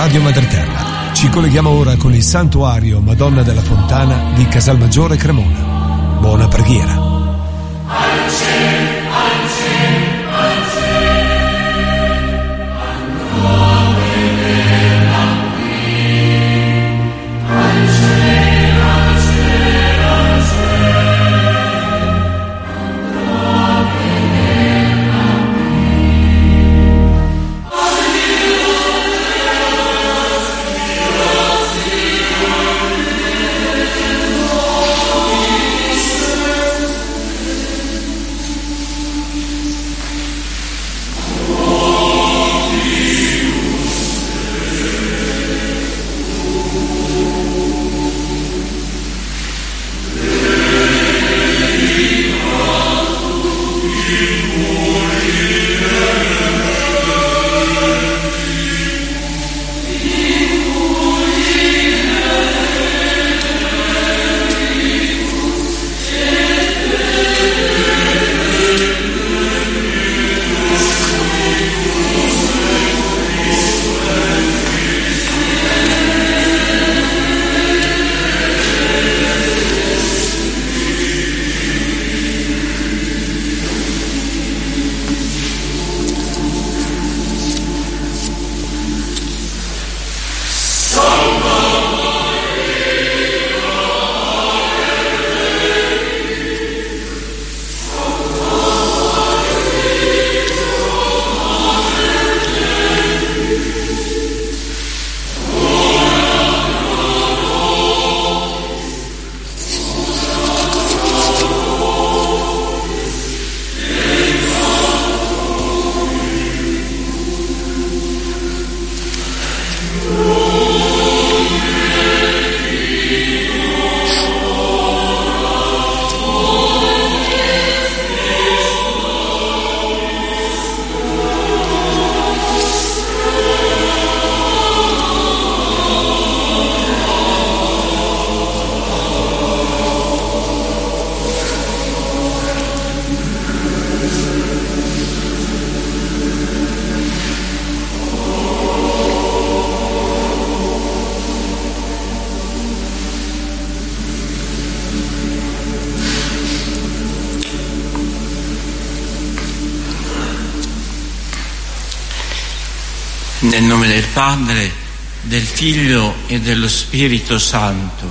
Radio Madreterra. Ci colleghiamo ora con il Santuario Madonna della Fontana di Casalmaggiore Cremona. Buona preghiera. Nel nome del Padre, del Figlio e dello Spirito Santo.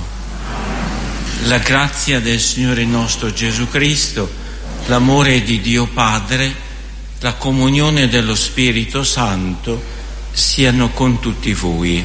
La grazia del Signore nostro Gesù Cristo, l'amore di Dio Padre, la comunione dello Spirito Santo siano con tutti voi.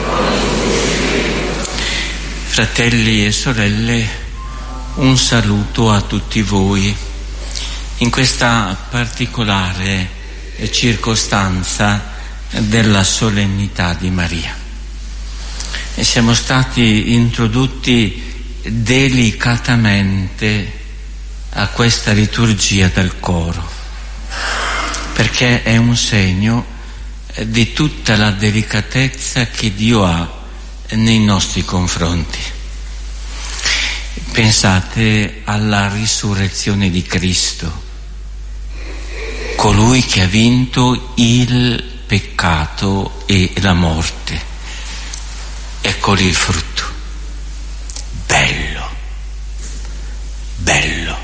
Fratelli e sorelle, un saluto a tutti voi. In questa particolare circostanza della solennità di Maria. E siamo stati introdotti delicatamente a questa liturgia del coro, perché è un segno di tutta la delicatezza che Dio ha nei nostri confronti. Pensate alla risurrezione di Cristo, colui che ha vinto il peccato e la morte. Eccoli il frutto. Bello, bello.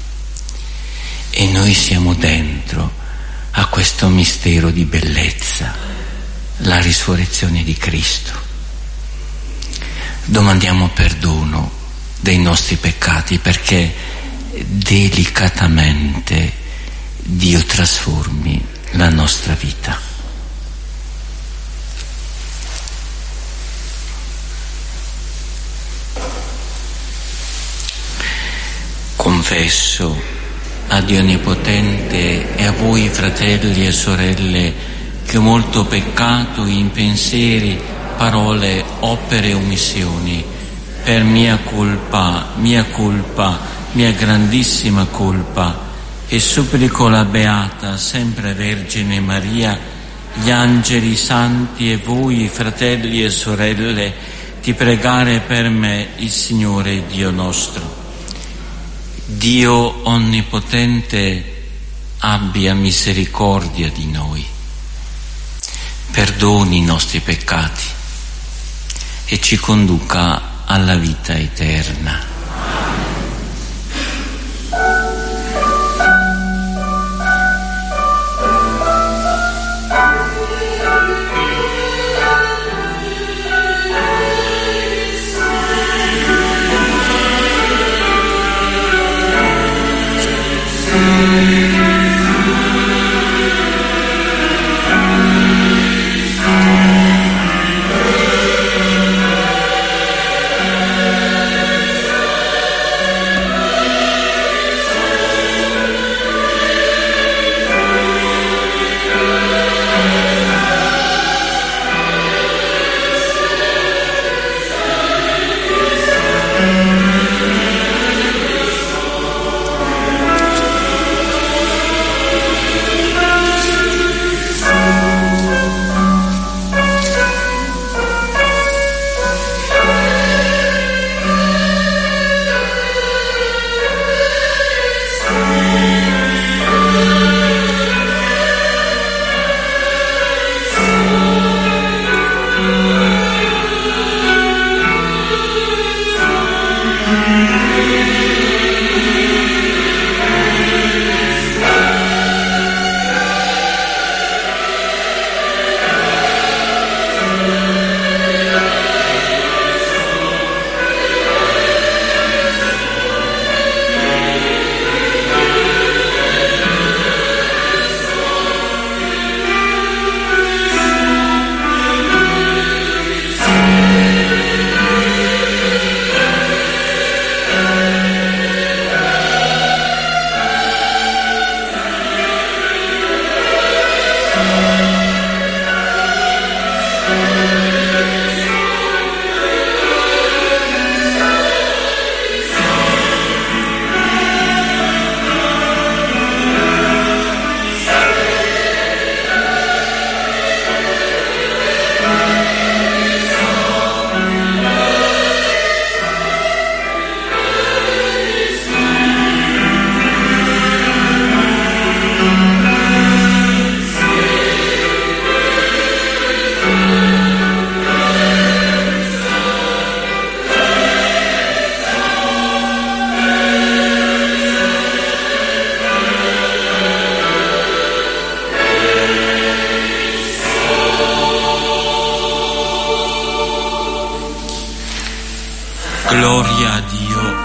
E noi siamo dentro a questo mistero di bellezza, la risurrezione di Cristo. Domandiamo perdono dei nostri peccati, perché delicatamente Dio trasformi la nostra vita. Confesso a Dio Onnipotente e a voi, fratelli e sorelle, che ho molto peccato in pensieri, parole, opere e omissioni, per mia colpa, mia grandissima colpa, e supplico la Beata, sempre Vergine Maria, gli angeli santi e voi, fratelli e sorelle, di pregare per me il Signore Dio nostro. Dio Onnipotente abbia misericordia di noi. perdoni i nostri peccati e ci conduca alla vita eterna. Gloria a Dio.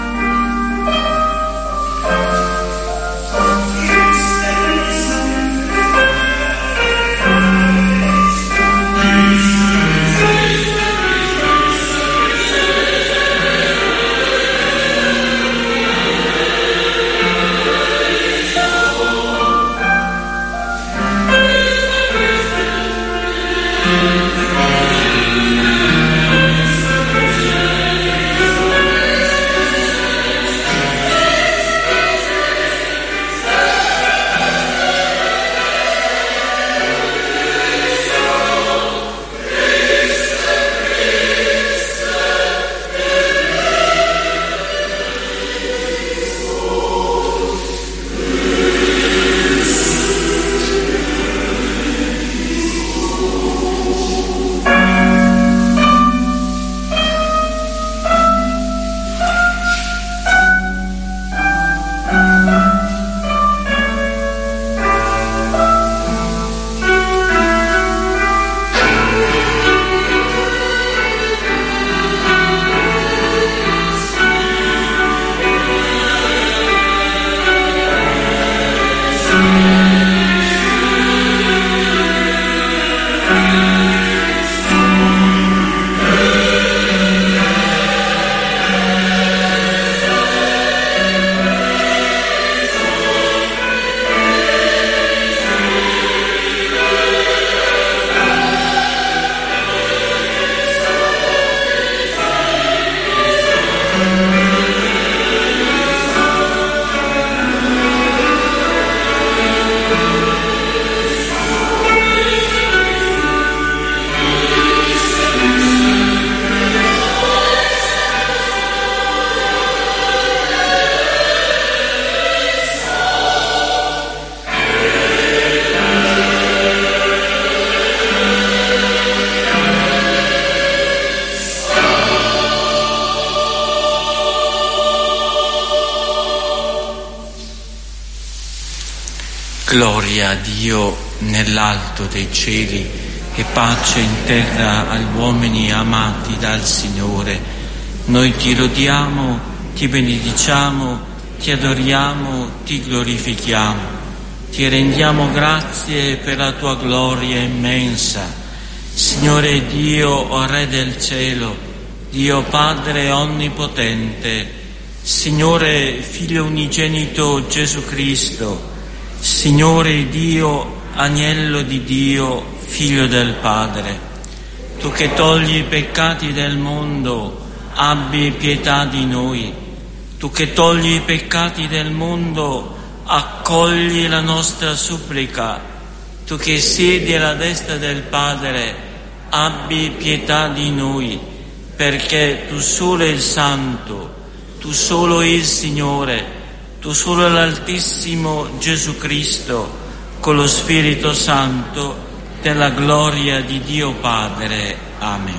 Gloria a Dio nell'alto dei cieli e pace in terra agli uomini amati dal Signore. Noi ti lodiamo, ti benediciamo, ti adoriamo, ti glorifichiamo. Ti rendiamo grazie per la tua gloria immensa. Signore Dio, Re del cielo, Dio Padre onnipotente, Signore Figlio unigenito Gesù Cristo, Signore Dio, Agnello di Dio, Figlio del Padre, tu che togli i peccati del mondo, abbi pietà di noi. Tu che togli i peccati del mondo, accogli la nostra supplica. Tu che siedi alla destra del Padre, abbi pietà di noi, perché tu solo il Santo, tu solo il Signore, tu solo l'Altissimo Gesù Cristo, con lo Spirito Santo, della gloria di Dio Padre. Amen.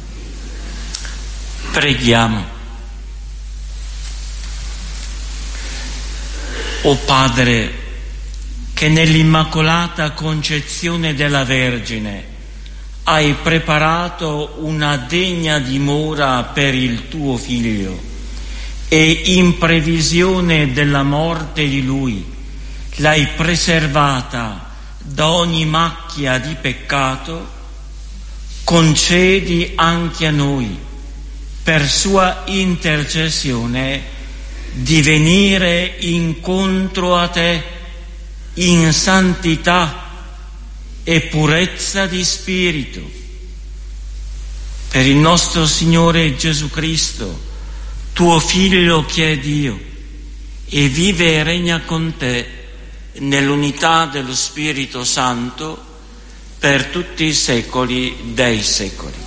Preghiamo. O Padre, che nell'Immacolata Concezione della Vergine hai preparato una degna dimora per il tuo Figlio e in previsione della morte di Lui l'hai preservata da ogni macchia di peccato, concedi anche a noi, per sua intercessione, di venire incontro a te in santità e purezza di spirito. Per il nostro Signore Gesù Cristo, tuo Figlio che è Dio, e vive e regna con te nell'unità dello Spirito Santo per tutti i secoli dei secoli.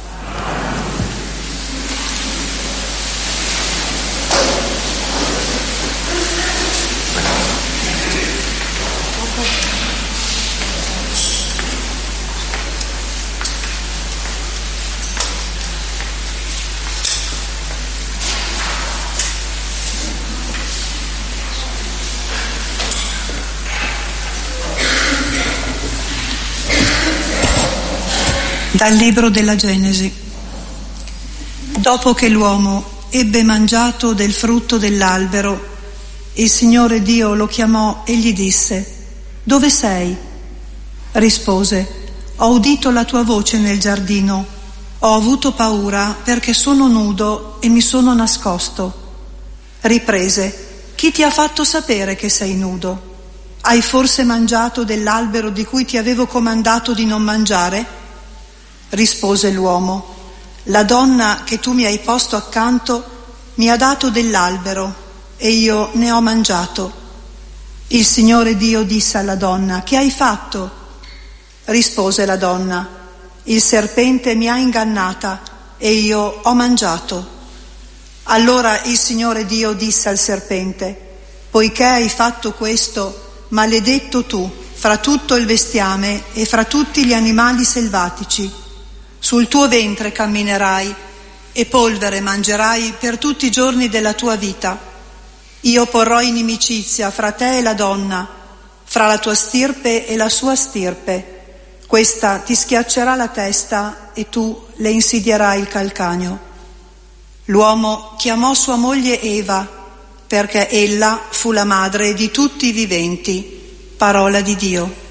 Dal libro della Genesi. Dopo che l'uomo ebbe mangiato del frutto dell'albero, il Signore Dio lo chiamò e gli disse: «Dove sei?» Rispose: «Ho udito la tua voce nel giardino, ho avuto paura perché sono nudo e mi sono nascosto». Riprese: «Chi ti ha fatto sapere che sei nudo? Hai forse mangiato dell'albero di cui ti avevo comandato di non mangiare?» Rispose l'uomo: «La donna che tu mi hai posto accanto mi ha dato dell'albero e io ne ho mangiato». Il Signore Dio disse alla donna: «Che hai fatto?» Rispose la donna: «Il serpente mi ha ingannata e io ho mangiato». Allora il Signore Dio disse al serpente: «Poiché hai fatto questo, maledetto tu fra tutto il bestiame e fra tutti gli animali selvatici. Sul tuo ventre camminerai e polvere mangerai per tutti i giorni della tua vita. Io porrò inimicizia fra te e la donna, fra la tua stirpe e la sua stirpe. Questa ti schiaccerà la testa e tu le insidierai il calcagno». L'uomo chiamò sua moglie Eva, perché ella fu la madre di tutti i viventi. Parola di Dio.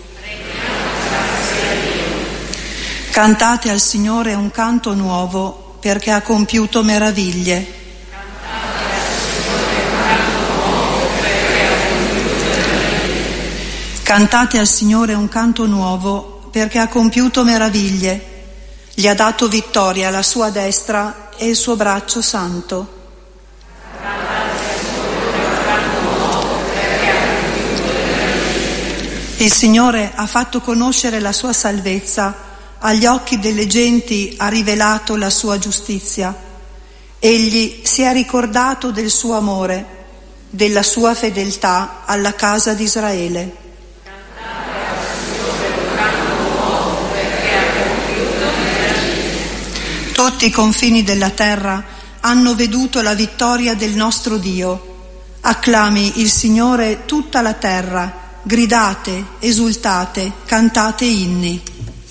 Cantate al Signore un canto nuovo, perché ha compiuto meraviglie. Cantate al Signore un canto nuovo, perché ha compiuto meraviglie. Gli ha dato vittoria alla sua destra e il suo braccio santo. Il Signore ha fatto conoscere la sua salvezza, agli occhi delle genti ha rivelato la sua giustizia. Egli si è ricordato del suo amore, della sua fedeltà alla casa di Israele. Tutti i confini della terra hanno veduto la vittoria del nostro Dio. Acclami il Signore tutta la terra, gridate, esultate, cantate inni.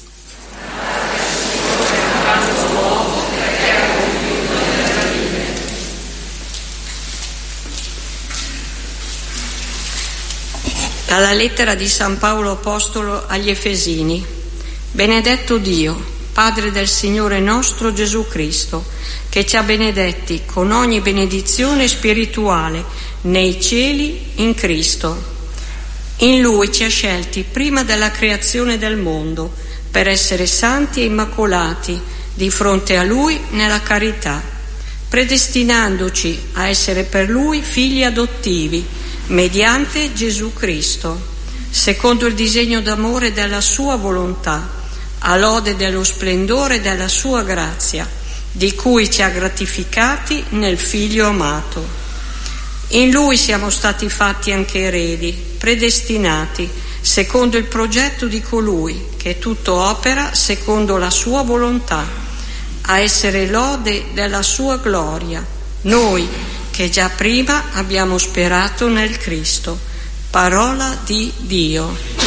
Dalla lettera di San Paolo Apostolo agli Efesini. Benedetto Dio, Padre del Signore nostro Gesù Cristo, che ci ha benedetti con ogni benedizione spirituale nei cieli in Cristo. In Lui ci ha scelti prima della creazione del mondo per essere santi e immacolati di fronte a Lui nella carità, predestinandoci a essere per Lui figli adottivi mediante Gesù Cristo, secondo il disegno d'amore della sua volontà, a lode dello splendore della sua grazia, di cui ci ha gratificati nel Figlio amato. In Lui siamo stati fatti anche eredi, predestinati, secondo il progetto di colui che tutto opera secondo la sua volontà, a essere lode della sua gloria, noi che già prima abbiamo sperato nel Cristo. Parola di Dio.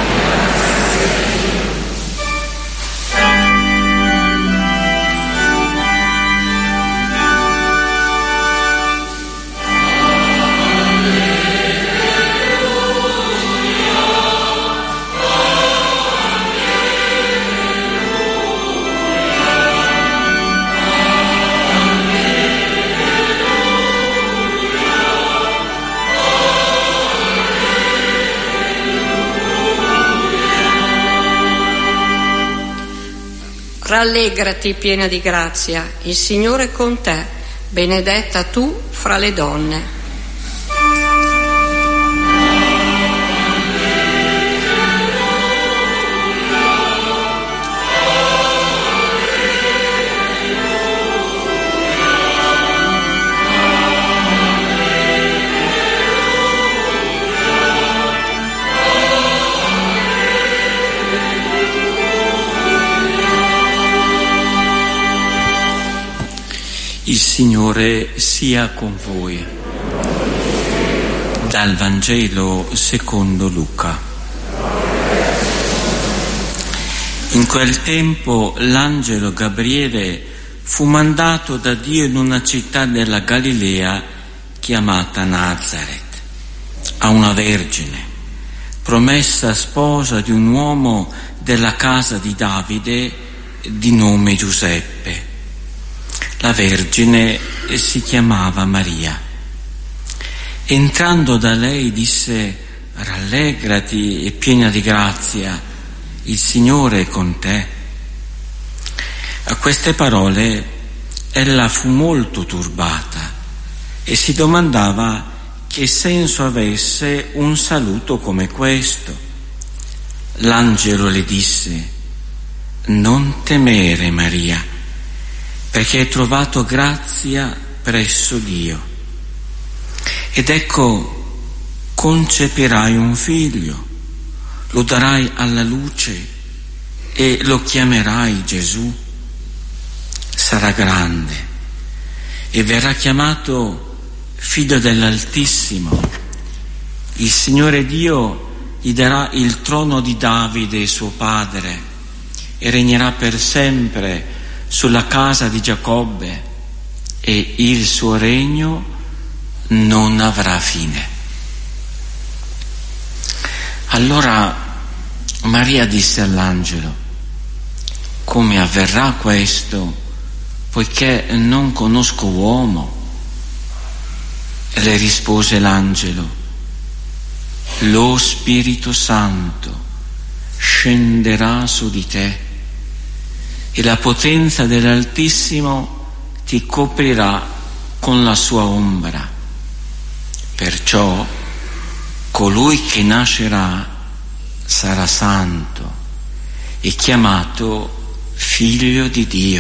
Rallegrati piena di grazia, il Signore è con te, benedetta tu fra le donne. Il Signore sia con voi. Dal Vangelo secondo Luca. In quel tempo l'angelo Gabriele fu mandato da Dio in una città della Galilea chiamata Nazaret, a una vergine, promessa sposa di un uomo della casa di Davide di nome Giuseppe. La Vergine si chiamava Maria. Entrando da lei disse: rallegrati e piena di grazia, il Signore è con te. A queste parole ella fu molto turbata e si domandava che senso avesse un saluto come questo. L'angelo le disse: non temere, Maria, perché hai trovato grazia presso Dio. Ed ecco, concepirai un figlio, lo darai alla luce e lo chiamerai Gesù. Sarà grande e verrà chiamato Figlio dell'Altissimo. Il Signore Dio gli darà il trono di Davide, suo padre, e regnerà per sempre sulla casa di Giacobbe, e il suo regno non avrà fine. Allora Maria disse all'angelo: come avverrà questo, poiché non conosco uomo? E le rispose l'angelo: lo Spirito Santo scenderà su di te e la potenza dell'Altissimo ti coprirà con la sua ombra. Perciò colui che nascerà sarà santo e chiamato Figlio di Dio.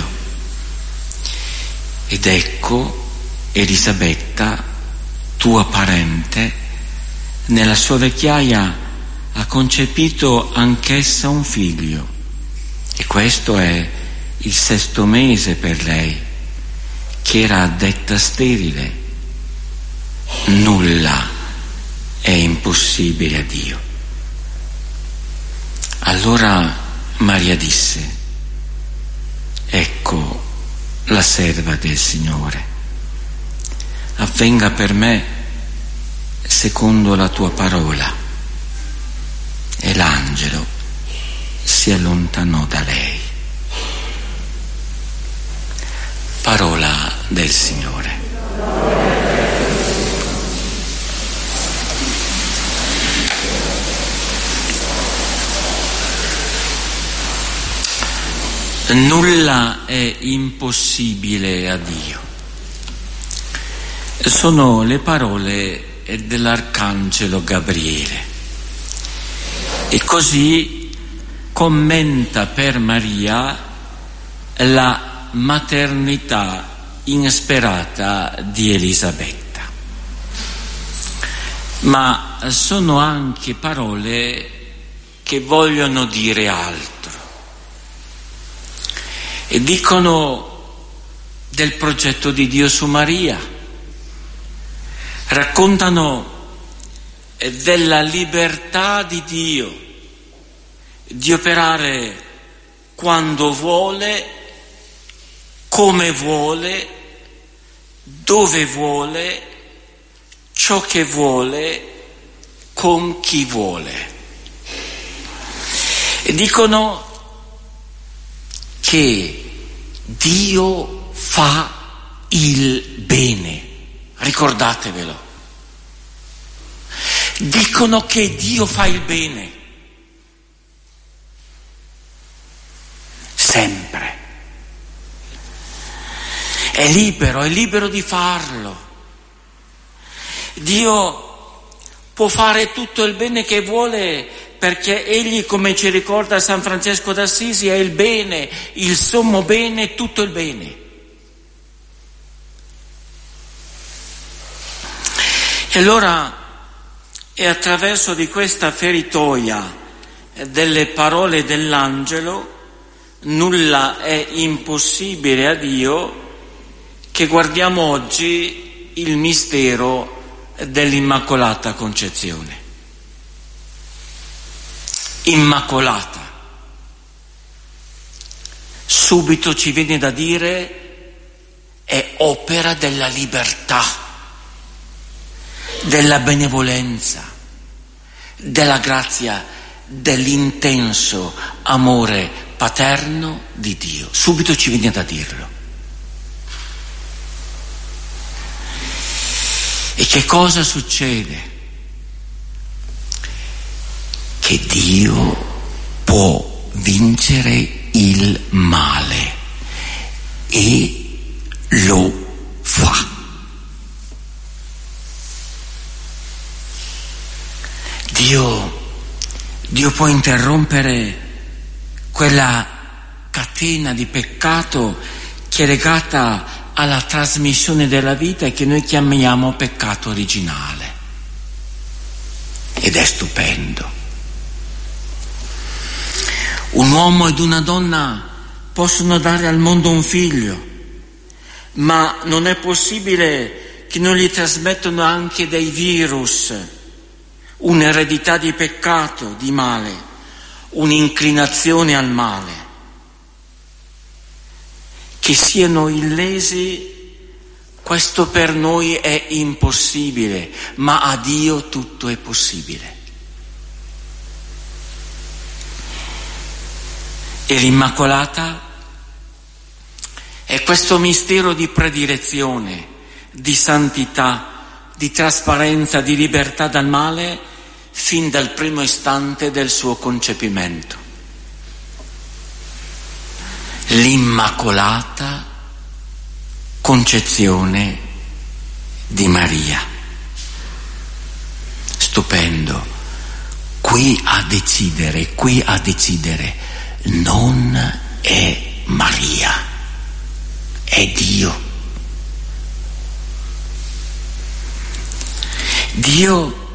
Ed ecco, Elisabetta, tua parente, nella sua vecchiaia ha concepito anch'essa un figlio, e questo è il 6° mese per lei, che era detta sterile. Nulla è impossibile a Dio. Allora Maria disse: ecco la serva del Signore, avvenga per me secondo la tua parola. E l'angelo si allontanò da lei. Parola del Signore. Nulla è impossibile a Dio. Sono le parole dell'Arcangelo Gabriele. E così commenta per Maria la maternità insperata di Elisabetta. Ma sono anche parole che vogliono dire altro. E dicono del progetto di Dio su Maria, raccontano della libertà di Dio di operare quando vuole, come vuole, dove vuole, ciò che vuole, con chi vuole. E dicono che Dio fa il bene, ricordatevelo. Dicono che Dio fa il bene, sempre. È libero di farlo. Dio può fare tutto il bene che vuole, perché Egli, come ci ricorda San Francesco d'Assisi, è il bene, il sommo bene, tutto il bene. E allora è attraverso di questa feritoia delle parole dell'angelo, nulla è impossibile a Dio, che guardiamo oggi il mistero dell'Immacolata Concezione. Immacolata. Subito ci viene da dire è opera della libertà, della benevolenza, della grazia, dell'intenso amore paterno di Dio. Subito ci viene da dirlo. E che cosa succede? Che Dio può vincere il male e lo fa. Dio può interrompere quella catena di peccato che è legata alla trasmissione della vita e che noi chiamiamo peccato originale. Ed è stupendo. Un uomo ed una donna possono dare al mondo un figlio, ma non è possibile che non gli trasmettano anche dei virus, un'eredità di peccato, di male, un'inclinazione al male. Che siano illesi, questo per noi è impossibile, ma a Dio tutto è possibile. E l'Immacolata è questo mistero di predilezione, di santità, di trasparenza, di libertà dal male, fin dal primo istante del suo concepimento. L'Immacolata Concezione di Maria. Stupendo. Qui a decidere non è Maria, è Dio. Dio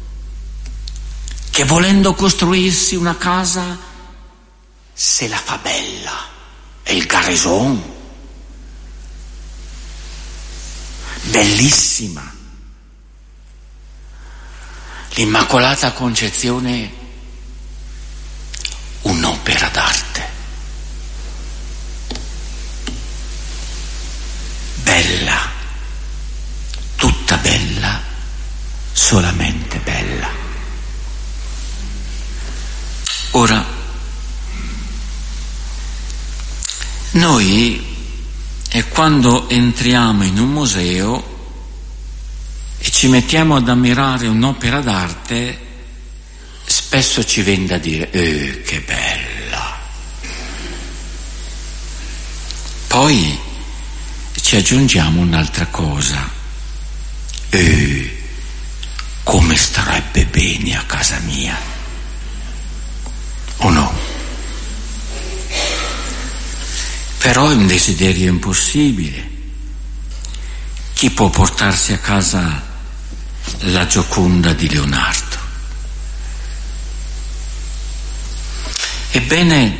che volendo costruirsi una casa se la fa bella, è il garrison, bellissima. L'Immacolata Concezione un'opera d'arte. Bella, tutta bella, solamente bella. Ora, noi quando entriamo in un museo e ci mettiamo ad ammirare un'opera d'arte, spesso ci viene da dire che bella. Poi ci aggiungiamo un'altra cosa, come starebbe bene a casa mia, o no? Però è un desiderio impossibile. Chi può portarsi a casa la Gioconda di Leonardo? Ebbene,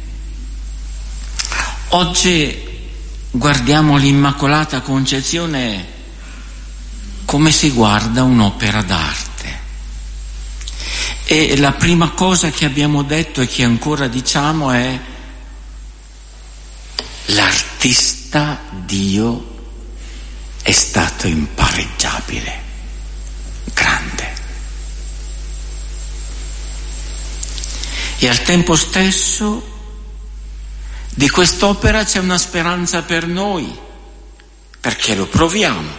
oggi guardiamo l'Immacolata Concezione come si guarda un'opera d'arte. E la prima cosa che abbiamo detto e che ancora diciamo è: l'artista Dio è stato impareggiabile, grande. E al tempo stesso di quest'opera c'è una speranza per noi, perché lo proviamo.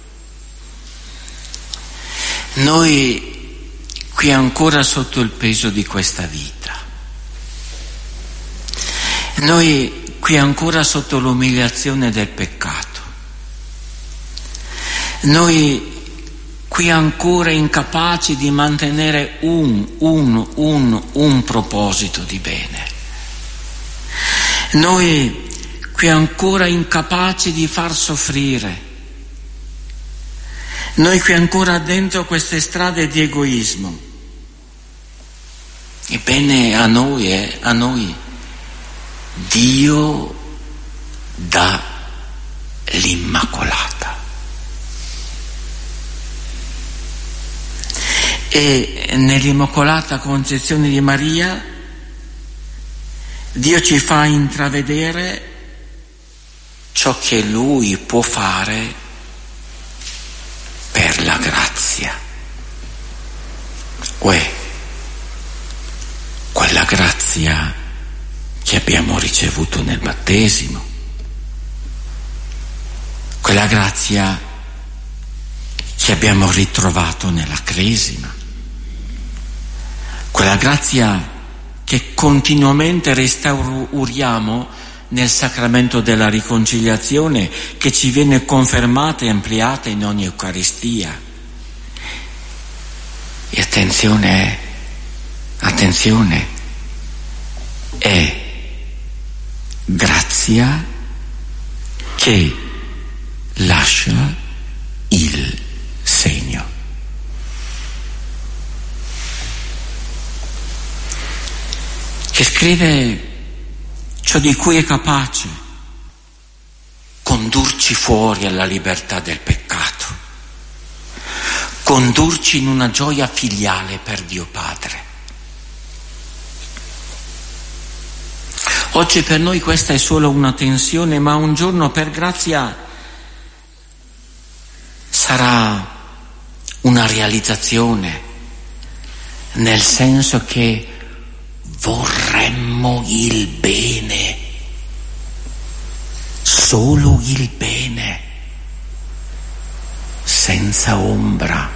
Noi qui ancora sotto il peso di questa vita, noi qui ancora sotto l'umiliazione del peccato, noi qui ancora incapaci di mantenere un proposito di bene, noi qui ancora incapaci di far soffrire, noi qui ancora dentro queste strade di egoismo. Ebbene, a noi Dio dà l'Immacolata. E nell'Immacolata Concezione di Maria Dio ci fa intravedere ciò che Lui può fare per la grazia. Quella grazia che abbiamo ricevuto nel battesimo, quella grazia che abbiamo ritrovato nella Cresima, quella grazia che continuamente restauriamo nel sacramento della riconciliazione, che ci viene confermata e ampliata in ogni Eucaristia. E attenzione, è grazia che lascia il segno. Che scrive ciò di cui è capace: condurci fuori alla libertà del peccato, condurci in una gioia filiale per Dio Padre. Oggi per noi questa è solo una tensione, ma un giorno per grazia sarà una realizzazione, nel senso che vorremmo il bene, solo il bene, senza ombra.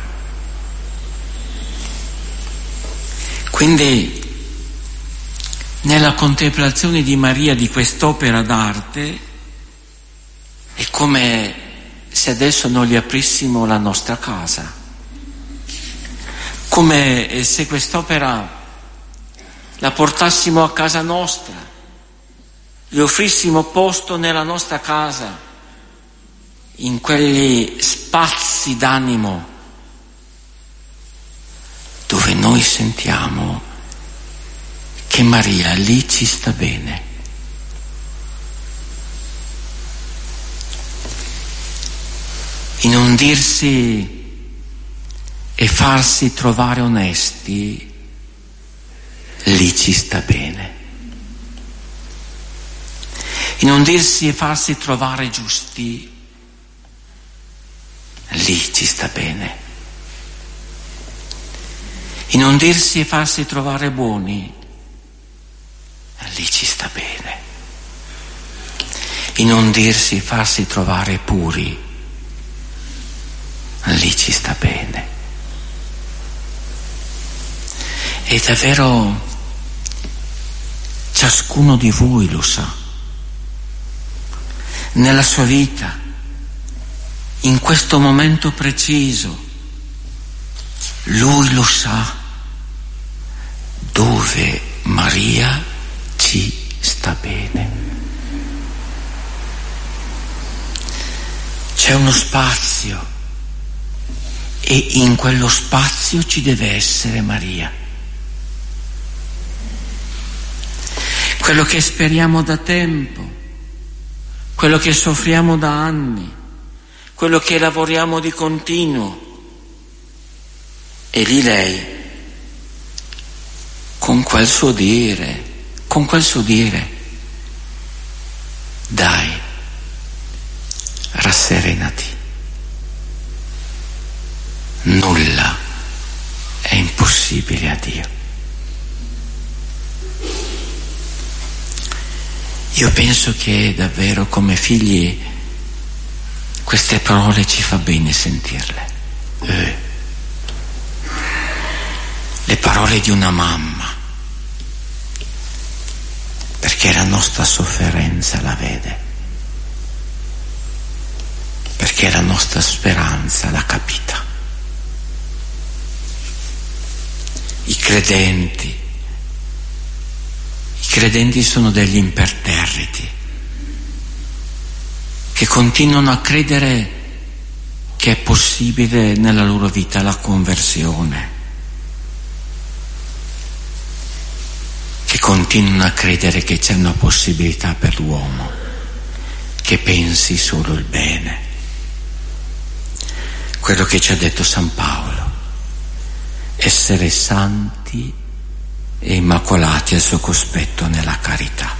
Quindi nella contemplazione di Maria di quest'opera d'arte è come se adesso noi gli aprissimo la nostra casa, come se quest'opera la portassimo a casa nostra, gli offrissimo posto nella nostra casa, in quegli spazi d'animo dove noi sentiamo che Maria lì ci sta bene. In un dirsi e farsi trovare onesti lì ci sta bene. In non dirsi e farsi trovare giusti, lì ci sta bene. In non dirsi e farsi trovare buoni, lì ci sta bene. In non dirsi e farsi trovare puri, lì ci sta bene. E davvero ciascuno di voi lo sa. Nella sua vita, in questo momento preciso, lui lo sa dove Maria ci sta bene. C'è uno spazio e in quello spazio ci deve essere Maria. Quello che speriamo da tempo, quello che soffriamo da anni, quello che lavoriamo di continuo, e lì lei, con quel suo dire, dai, rasserenati, nulla è impossibile a Dio. Io penso che davvero come figli queste parole ci fa bene sentirle. Le parole di una mamma, perché la nostra sofferenza la vede, perché la nostra speranza l'ha capita. I credenti sono degli imperterriti che continuano a credere che è possibile nella loro vita la conversione, che continuano a credere che c'è una possibilità per l'uomo che pensi solo il bene. Quello che ci ha detto San Paolo, essere santi e immacolati al suo cospetto nella carità.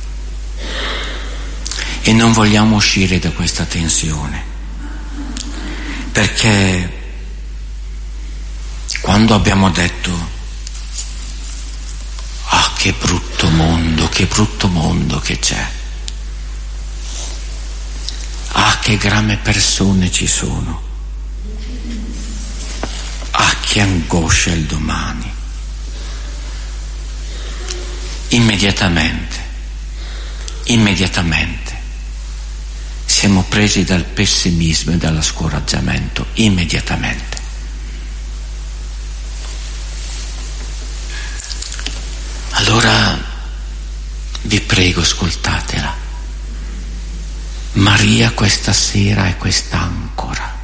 E non vogliamo uscire da questa tensione, perché quando abbiamo detto che brutto mondo che c'è, che grame persone ci sono, che angoscia il domani, immediatamente siamo presi dal pessimismo e dallo scoraggiamento, immediatamente. Allora vi prego, ascoltatela. Maria questa sera è quest'ancora.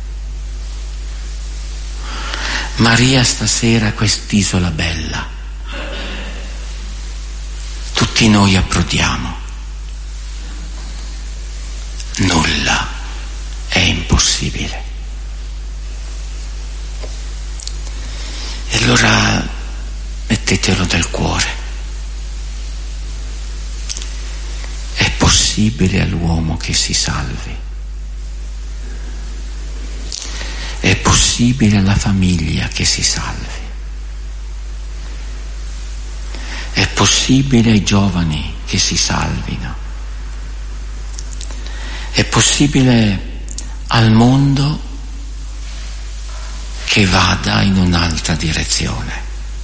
Maria stasera è quest'isola bella. Tutti noi approdiamo. Nulla è impossibile. E allora mettetelo nel cuore. È possibile all'uomo che si salvi. È possibile alla famiglia che si salvi. È possibile ai giovani che si salvino. È possibile al mondo che vada in un'altra direzione.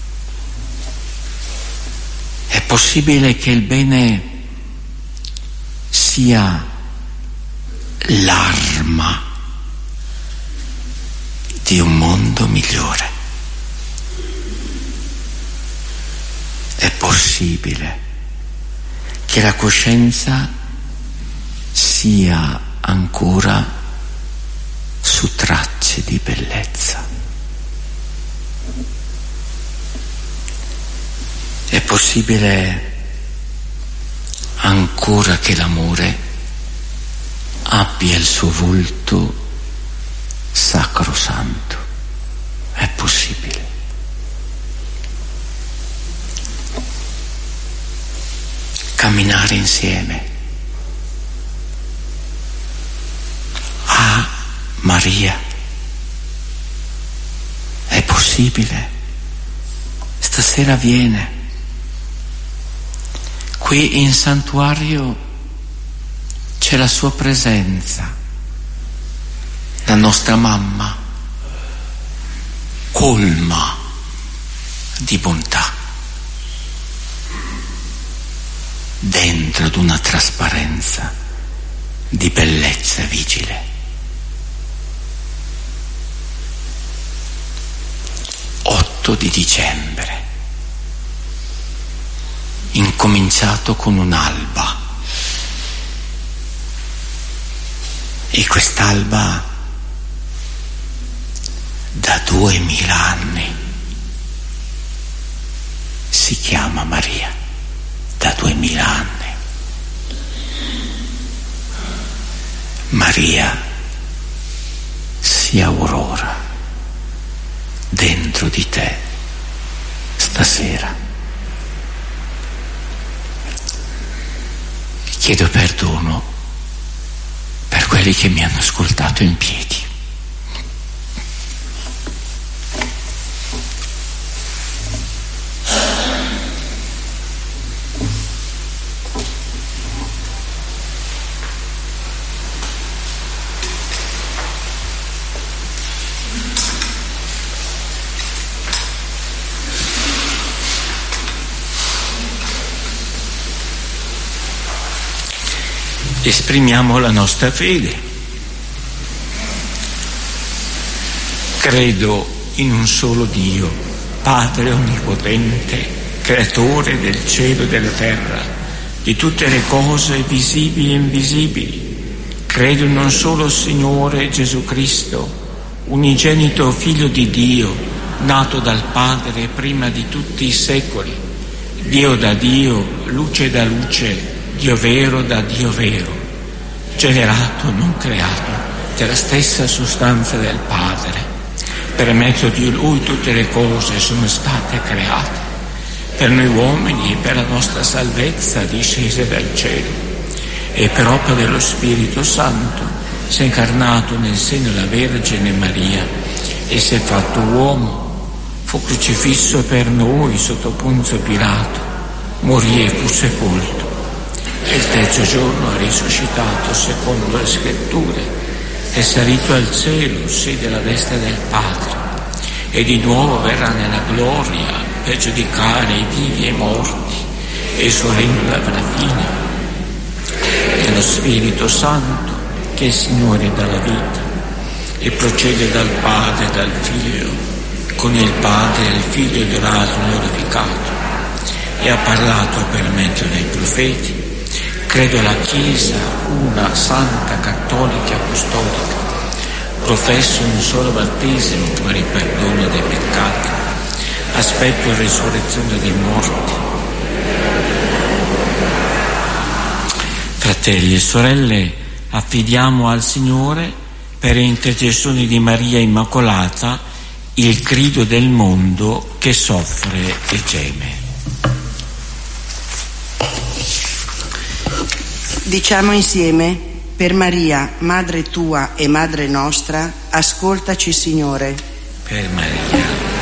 È possibile che il bene sia l'arma di un mondo migliore. È possibile che la coscienza sia ancora su tracce di bellezza. È possibile ancora che l'amore abbia il suo volto sacrosanto. È possibile. camminare insieme. Ah, Maria, è possibile? Stasera viene. Qui in santuario c'è la sua presenza, la nostra mamma, colma di bontà, dentro ad una trasparenza di bellezza vigile. 8 di dicembre, incominciato con un'alba, e quest'alba da 2000 anni si chiama Maria, da 2000 anni. Maria sia aurora dentro di te stasera. Chiedo perdono per quelli che mi hanno ascoltato in piedi. Esprimiamo la nostra fede. Credo in un solo Dio, Padre onnipotente, creatore del cielo e della terra, di tutte le cose visibili e invisibili. Credo in un solo Signore Gesù Cristo, unigenito Figlio di Dio, nato dal Padre prima di tutti i secoli, Dio da Dio, luce da luce, Dio vero da Dio vero, generato, non creato, della stessa sostanza del Padre. Per mezzo di Lui tutte le cose sono state create, per noi uomini e per la nostra salvezza discese dal cielo, e per opera dello Spirito Santo si è incarnato nel seno della Vergine Maria e si è fatto uomo, fu crocifisso per noi sotto Ponzio Pilato, morì e fu sepolto. E il terzo giorno è risuscitato secondo le scritture, è salito al cielo, siede alla destra del Padre, e di nuovo verrà nella gloria per giudicare i vivi e i morti, e il suo regno avrà fine. E lo Spirito Santo, che è il Signore della vita, e procede dal Padre e dal Figlio, con il Padre e il Figlio adorato e glorificato, e ha parlato per mezzo dei profeti. Credo alla Chiesa, una santa, cattolica, apostolica. Professo un solo battesimo per il perdono dei peccati. Aspetto la risurrezione dei morti. Fratelli e sorelle, affidiamo al Signore, per intercessione di Maria Immacolata, il grido del mondo che soffre e geme. Diciamo insieme: per Maria, Madre tua e Madre nostra, ascoltaci, Signore. Per Maria.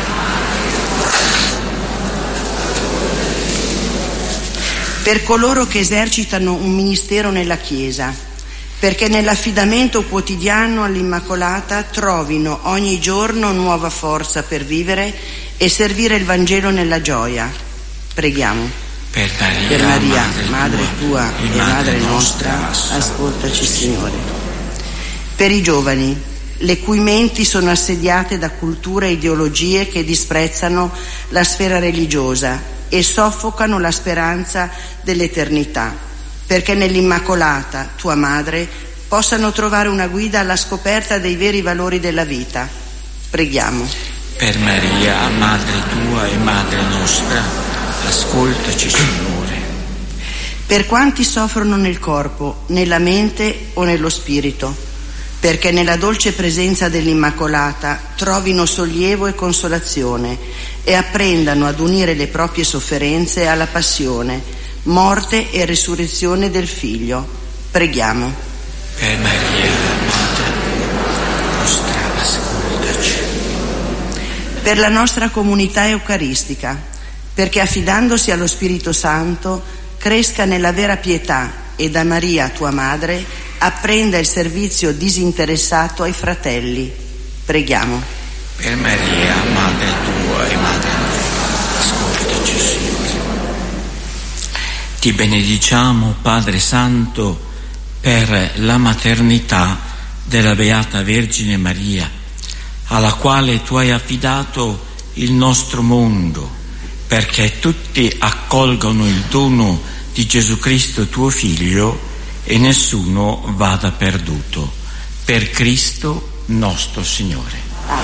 Per coloro che esercitano un ministero nella Chiesa, perché nell'affidamento quotidiano all'Immacolata trovino ogni giorno nuova forza per vivere e servire il Vangelo nella gioia. Preghiamo. Per Maria, Madre tua e Madre nostra, ascoltaci, Signore. Per i giovani, le cui menti sono assediate da culture e ideologie che disprezzano la sfera religiosa e soffocano la speranza dell'eternità, perché nell'Immacolata, tua Madre, possano trovare una guida alla scoperta dei veri valori della vita. Preghiamo. Per Maria, Madre tua e Madre nostra, ascoltaci, Signore. Per quanti soffrono nel corpo, nella mente o nello spirito, perché nella dolce presenza dell'Immacolata trovino sollievo e consolazione e apprendano ad unire le proprie sofferenze alla passione, morte e resurrezione del Figlio. Preghiamo. Per Maria, Madre nostra, ascoltaci. Per la nostra comunità eucaristica, perché affidandosi allo Spirito Santo cresca nella vera pietà e da Maria, tua Madre, apprenda il servizio disinteressato ai fratelli. Preghiamo. Per Maria, Madre tua e Madre nostra, ascoltaci, Signore. Ti benediciamo, Padre Santo, per la maternità della Beata Vergine Maria, alla quale tu hai affidato il nostro mondo, perché tutti accolgono il dono di Gesù Cristo tuo Figlio e nessuno vada perduto. Per Cristo nostro Signore.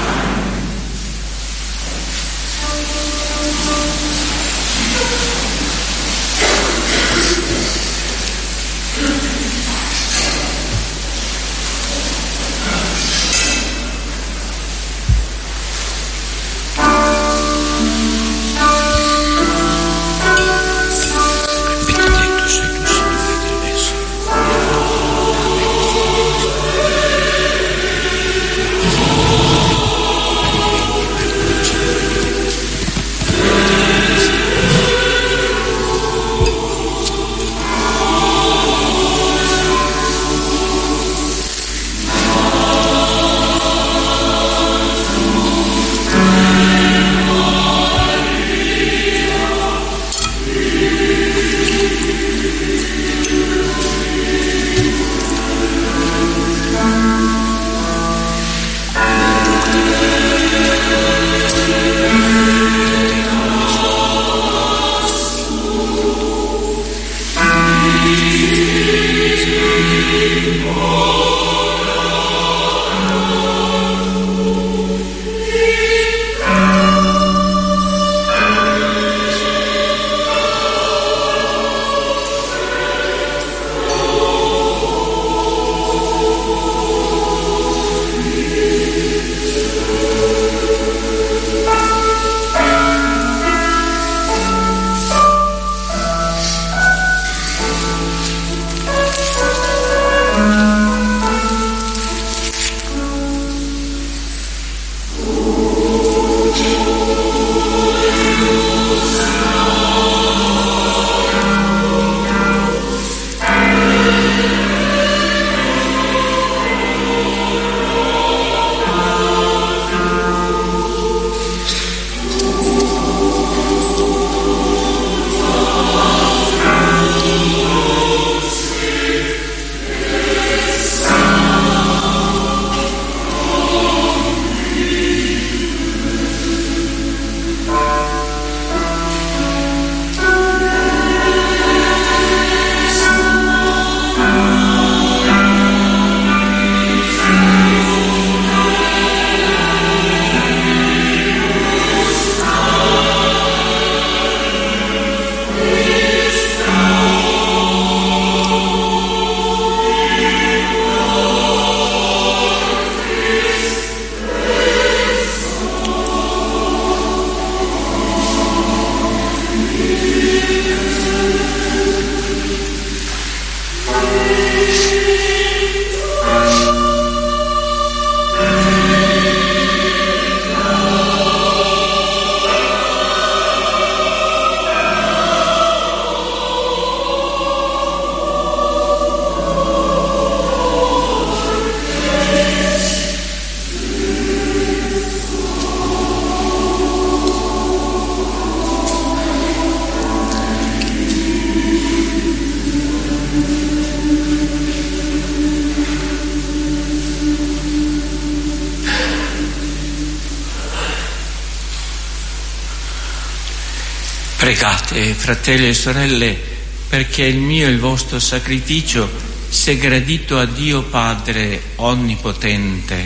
Pregate, fratelli e sorelle, perché il mio e il vostro sacrificio sia gradito a Dio Padre Onnipotente.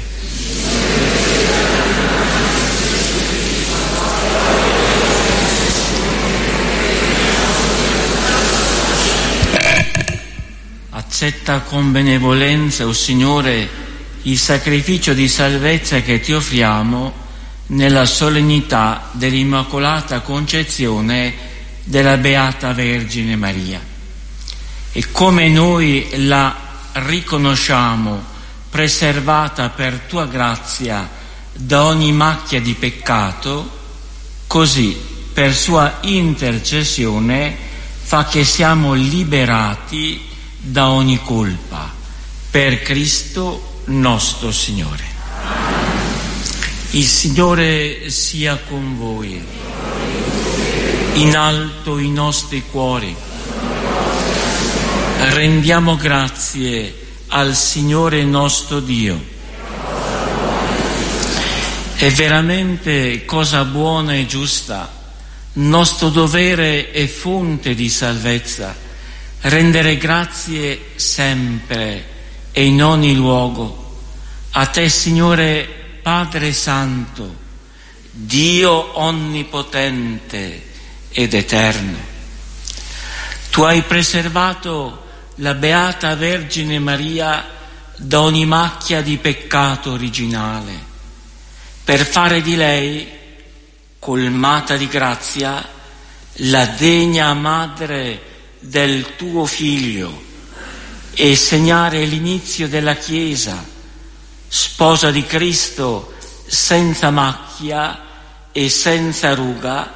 Accetta con benevolenza, o Signore, il sacrificio di salvezza che ti offriamo nella solennità dell'Immacolata Concezione della Beata Vergine Maria. E come noi la riconosciamo preservata per tua grazia da ogni macchia di peccato, così per sua intercessione fa che siamo liberati da ogni colpa. Per Cristo nostro Signore. Il Signore sia con voi. In alto i nostri cuori. Rendiamo grazie al Signore nostro Dio. È veramente cosa buona e giusta, nostro dovere e fonte di salvezza, rendere grazie sempre e in ogni luogo a te, Signore Padre Santo, Dio onnipotente ed eterno. Tu hai preservato la Beata Vergine Maria da ogni macchia di peccato originale, per fare di lei, colmata di grazia, la degna madre del tuo Figlio e segnare l'inizio della Chiesa, sposa di Cristo senza macchia e senza ruga,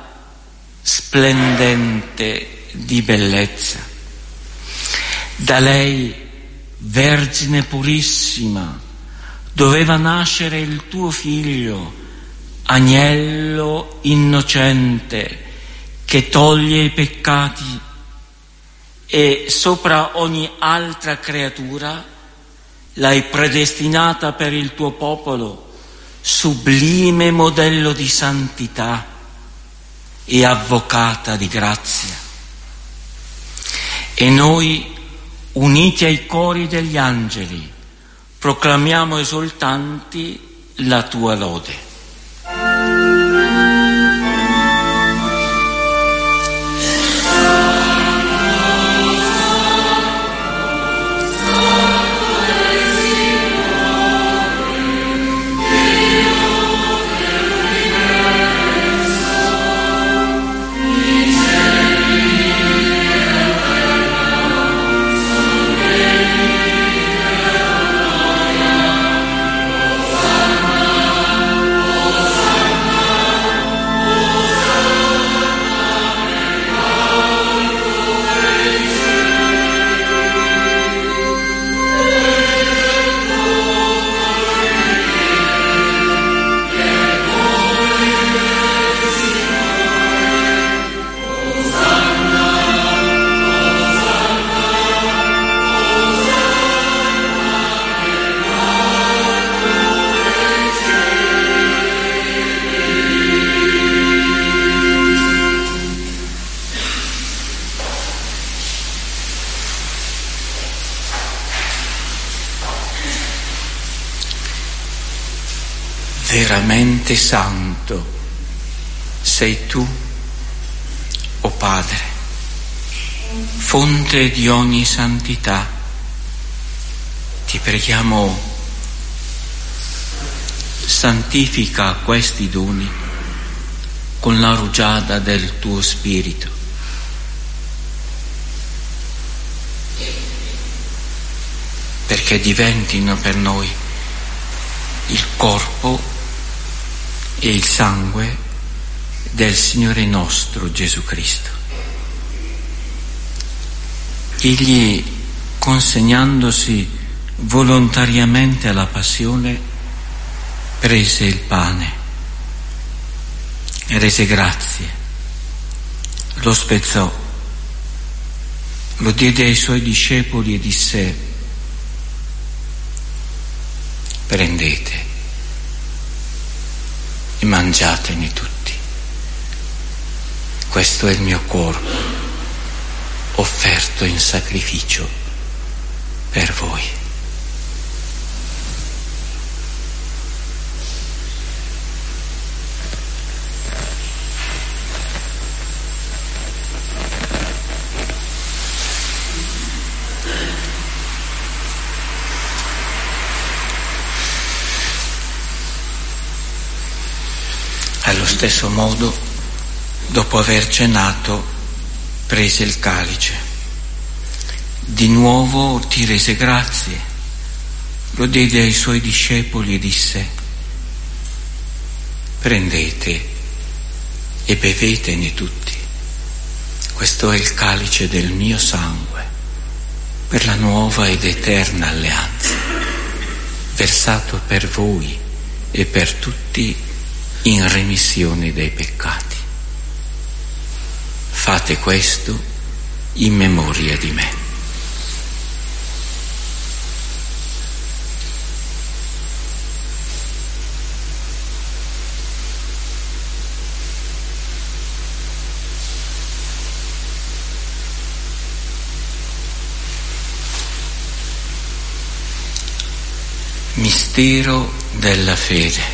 splendente di bellezza. Da lei, Vergine purissima, doveva nascere il tuo Figlio, agnello innocente che toglie i peccati, e sopra ogni altra creatura l'hai predestinata per il tuo popolo, sublime modello di santità e avvocata di grazia. E noi, uniti ai cori degli angeli, proclamiamo esultanti la tua lode. Veramente santo sei tu, o Padre, fonte di ogni santità. Ti preghiamo, santifica questi doni con la rugiada del tuo Spirito, perché diventino per noi il corpo e il sangue del Signore nostro Gesù Cristo. Egli, consegnandosi volontariamente alla passione, prese il pane, rese grazie, lo spezzò, lo diede ai suoi discepoli e disse: prendete e mangiatene tutti. Questo è il mio corpo, offerto in sacrificio per voi. Allo stesso modo, dopo aver cenato, prese il calice, di nuovo ti rese grazie, lo diede ai suoi discepoli e disse: prendete e bevetene tutti, questo è il calice del mio sangue, per la nuova ed eterna alleanza, versato per voi e per tutti in remissione dei peccati. Fate questo in memoria di me. Mistero della fede.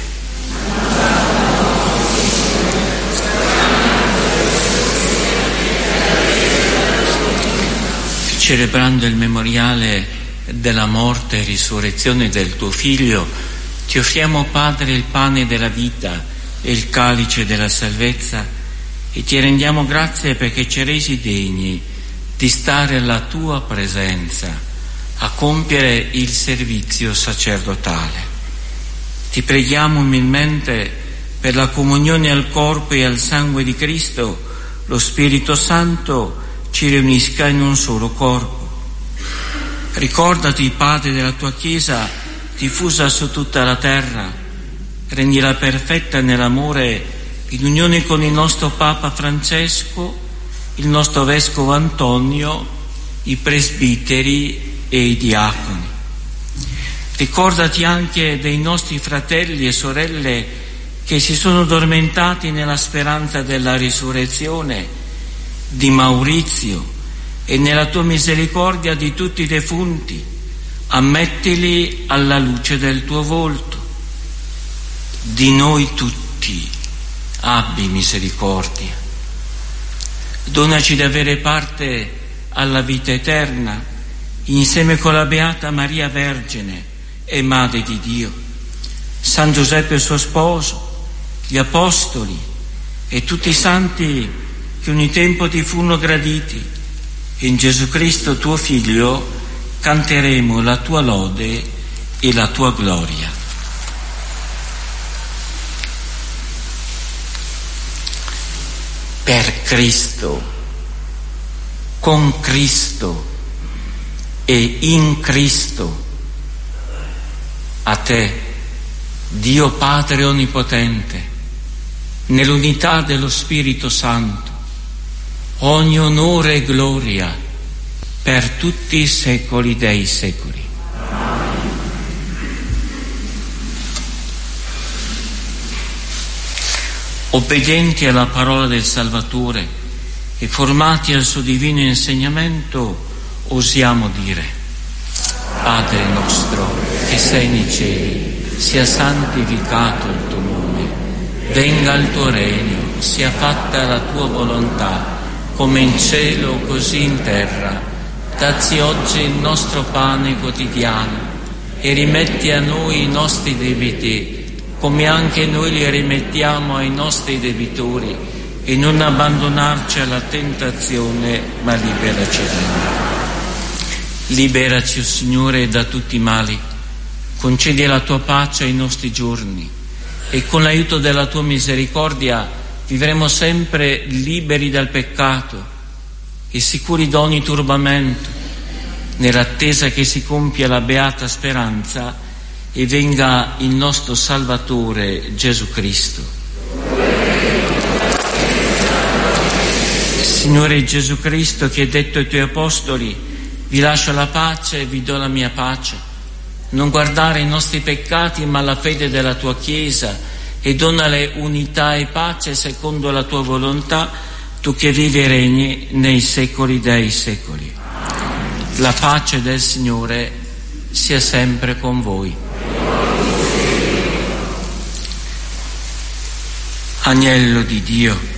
Celebrando il memoriale della morte e risurrezione del tuo Figlio, ti offriamo, Padre, il pane della vita e il calice della salvezza, e ti rendiamo grazie perché ci hai resi degni di stare alla tua presenza a compiere il servizio sacerdotale. Ti preghiamo umilmente per la comunione al corpo e al sangue di Cristo, lo Spirito Santo ci riunisca in un solo corpo. Ricordati, Padre, della tua Chiesa diffusa su tutta la terra, rendila perfetta nell'amore, in unione con il nostro Papa Francesco, il nostro Vescovo Antonio, i presbiteri e i diaconi. Ricordati anche dei nostri fratelli e sorelle che si sono addormentati nella speranza della risurrezione, di Maurizio, e nella tua misericordia di tutti i defunti, ammettili alla luce del tuo volto. Di noi tutti abbi misericordia. Donaci di avere parte alla vita eterna, insieme con la Beata Maria Vergine e Madre di Dio, San Giuseppe suo sposo, gli Apostoli e tutti i santi che ogni tempo ti furono graditi, e in Gesù Cristo tuo Figlio canteremo la tua lode e la tua gloria. Per Cristo, con Cristo e in Cristo, a te, Dio Padre Onnipotente, nell'unità dello Spirito Santo, ogni onore e gloria per tutti i secoli dei secoli. Obbedienti alla parola del Salvatore e formati al suo divino insegnamento, osiamo dire: Padre nostro che sei nei cieli, sia santificato il tuo nome, venga il tuo regno, sia fatta la tua volontà, come in cielo così in terra. Dacci oggi il nostro pane quotidiano e rimetti a noi i nostri debiti, come anche noi li rimettiamo ai nostri debitori, e non abbandonarci alla tentazione, ma liberaci dal male. Liberaci, o Signore, da tutti i mali, concedi la tua pace ai nostri giorni, e con l'aiuto della tua misericordia vivremo sempre liberi dal peccato e sicuri da ogni turbamento, nell'attesa che si compia la beata speranza e venga il nostro Salvatore Gesù Cristo. Signore Gesù Cristo, che hai detto ai tuoi apostoli: vi lascio la pace e vi do la mia pace, non guardare i nostri peccati ma la fede della tua Chiesa, e donale unità e pace secondo la tua volontà, tu che vivi e regni nei secoli dei secoli. La pace del Signore sia sempre con voi. Agnello di Dio,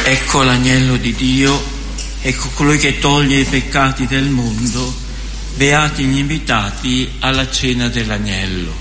Ecco l'agnello di Dio, ecco colui che toglie i peccati del mondo. Beati gli invitati alla cena dell'agnello.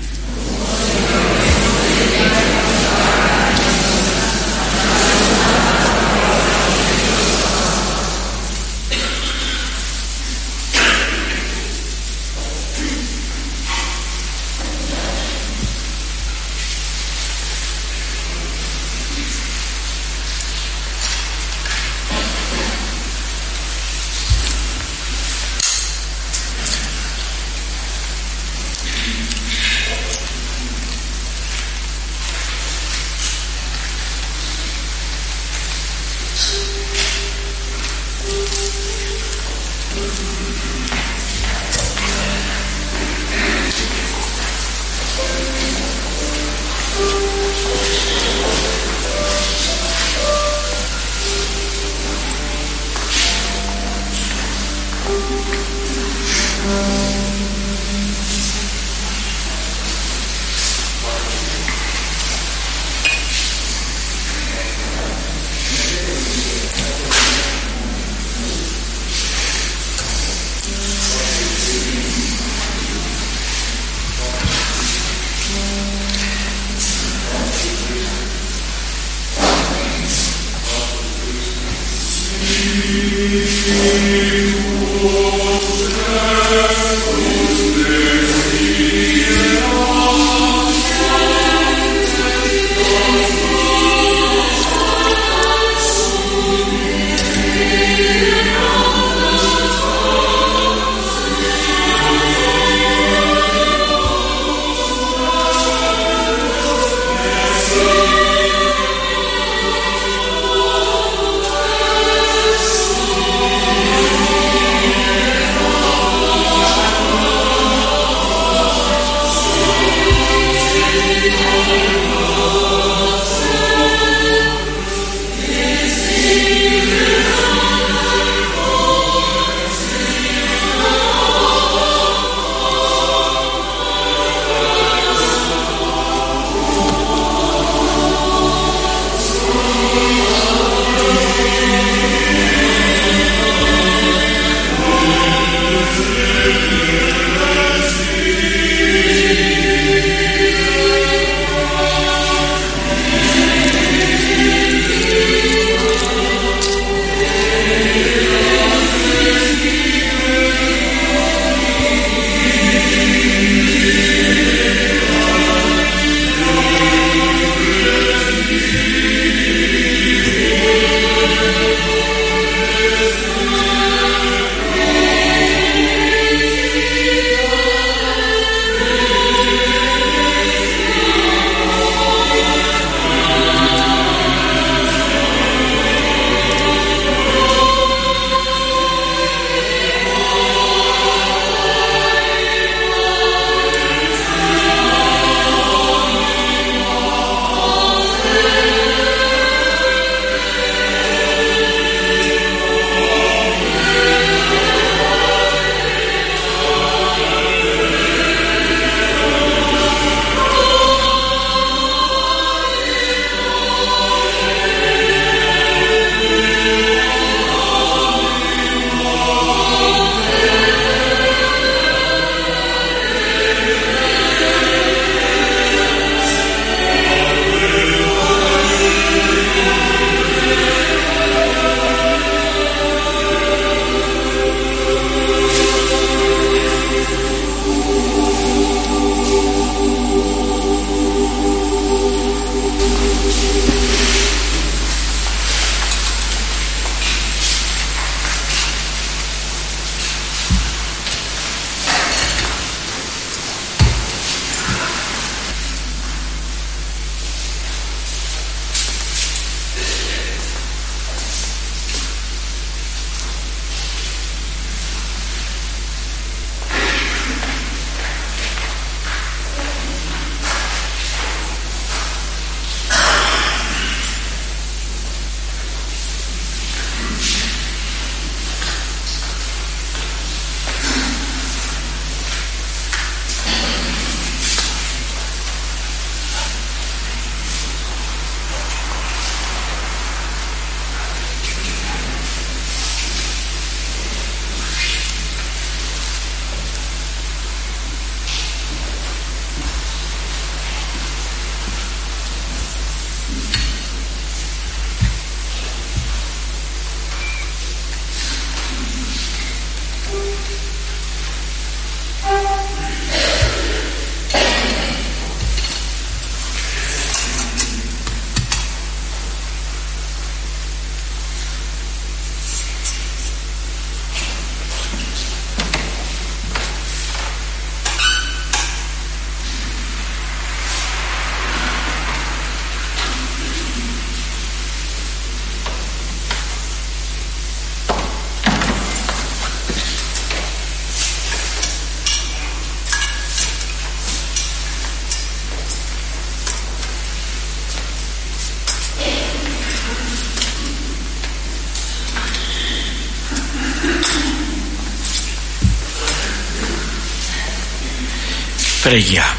Preghiamo.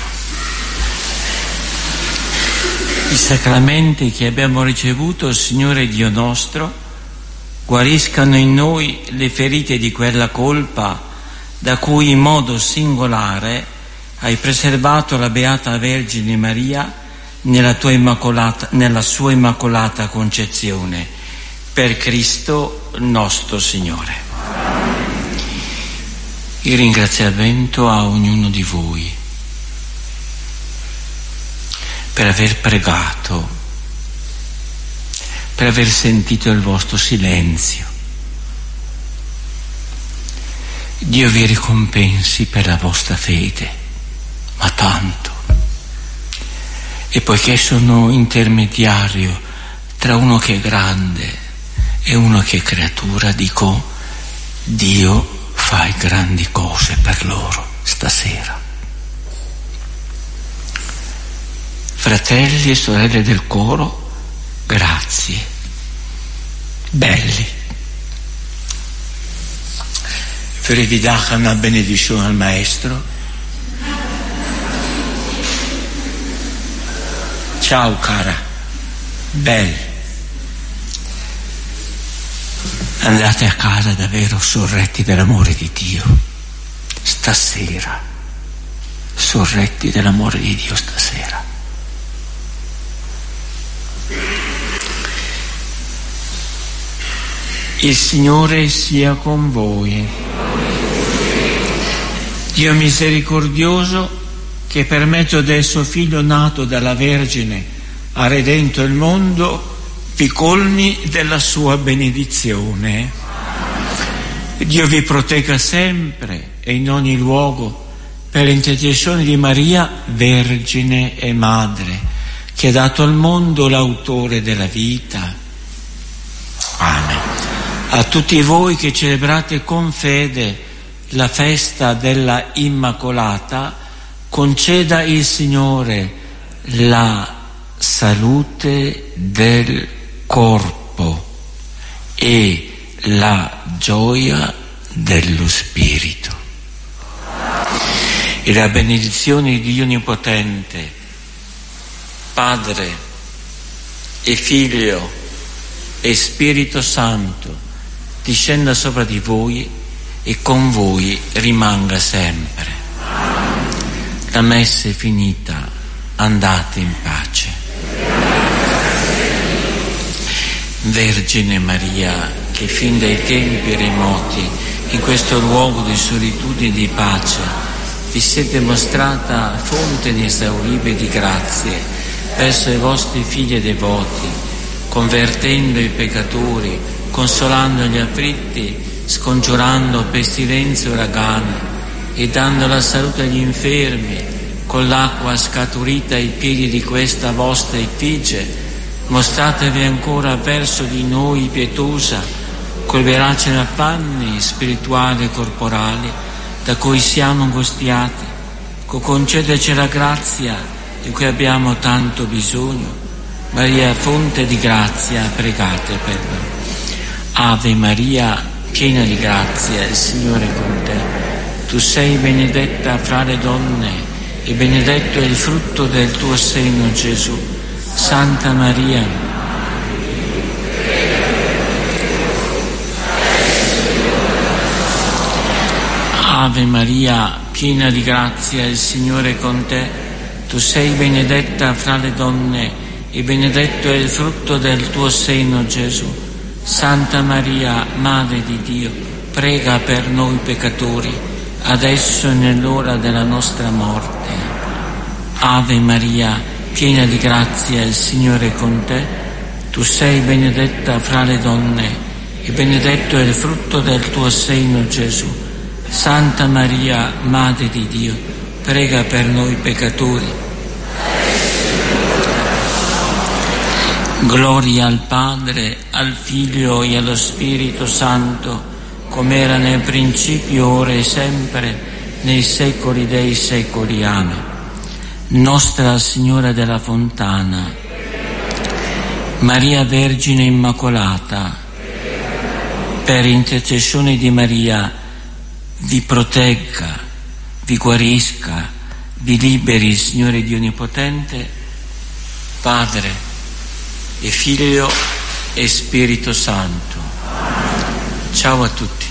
I sacramenti che abbiamo ricevuto, Signore Dio nostro, guariscano in noi le ferite di quella colpa da cui in modo singolare hai preservato la Beata Vergine Maria nella sua immacolata concezione. Per Cristo nostro Signore. Il ringraziamento a ognuno di voi per aver pregato, per aver sentito il vostro silenzio. Dio vi ricompensi per la vostra fede, ma tanto. E poiché sono intermediario tra uno che è grande e uno che è creatura, dico: Dio fa grandi cose per loro stasera. Fratelli e sorelle del coro, grazie, belli. Vorrei vi dare una benedizione al maestro. Ciao cara, belli. Andate a casa davvero sorretti dall'amore di Dio stasera, sorretti dall'amore di Dio stasera. Il Signore sia con voi. Dio misericordioso, che per mezzo del suo Figlio nato dalla Vergine ha redento il mondo, vi colmi della sua benedizione. Dio vi protegga sempre e in ogni luogo per l'intercessione di Maria, Vergine e Madre, che ha dato al mondo l'autore della vita. Amen. A tutti voi che celebrate con fede la festa della Immacolata, conceda il Signore la salute del corpo e la gioia dello spirito. E la benedizione di Dio Onnipotente, Padre e Figlio e Spirito Santo, discenda sopra di voi e con voi rimanga sempre. La messa è finita, andate in pace. Vergine Maria, che fin dai tempi remoti in questo luogo di solitudine e di pace vi siete mostrata fonte inesauribile di grazie verso i vostri figli devoti, convertendo i peccatori, consolando gli afflitti, scongiurando pestilenze e uragani e dando la salute agli infermi. Con l'acqua scaturita ai piedi di questa vostra effigie, mostratevi ancora verso di noi pietosa, col verace affanni spirituali e corporali da cui siamo angustiati. Concedeci la grazia di cui abbiamo tanto bisogno. Maria, fonte di grazia, pregate per noi. Ave Maria, piena di grazia, il Signore è con te. Tu sei benedetta fra le donne e benedetto è il frutto del tuo seno, Gesù. Santa Maria, Ave Maria, piena di grazia, il Signore è con te. Tu sei benedetta fra le donne e benedetto è il frutto del tuo seno, Gesù. Santa Maria, Madre di Dio, prega per noi peccatori, adesso e nell'ora della nostra morte. Ave Maria, piena di grazia, il Signore è con te. Tu sei benedetta fra le donne e benedetto è il frutto del tuo seno, Gesù. Santa Maria, Madre di Dio, prega per noi peccatori. Gloria al Padre, al Figlio e allo Spirito Santo, come era nel principio, ora e sempre, nei secoli dei secoli. Amen. Nostra Signora della Fontana, Maria Vergine Immacolata, per intercessione di Maria vi protegga, vi guarisca, vi liberi, Signore Dio Onnipotente, Padre e Figlio e Spirito Santo. Ciao a tutti.